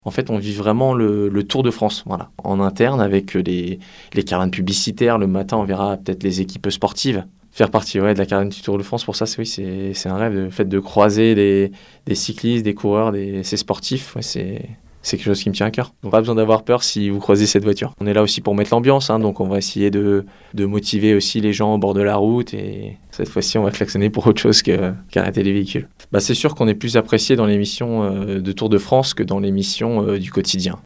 En fait, on vit vraiment le Tour de France, voilà, en interne avec les caravanes publicitaires. Le matin, on verra peut-être les équipes sportives faire partie de la caravane du Tour de France. Pour ça, c'est un rêve, le fait de croiser des cyclistes, des coureurs, ces sportifs. Ouais, c'est quelque chose qui me tient à cœur. Donc, pas besoin d'avoir peur si vous croisez cette voiture. On est là aussi pour mettre l'ambiance, donc on va essayer de motiver aussi les gens au bord de la route, et cette fois-ci, on va klaxonner pour autre chose qu'arrêter les véhicules. C'est sûr qu'on est plus apprécié dans l'émission de Tour de France que dans l'émission du quotidien.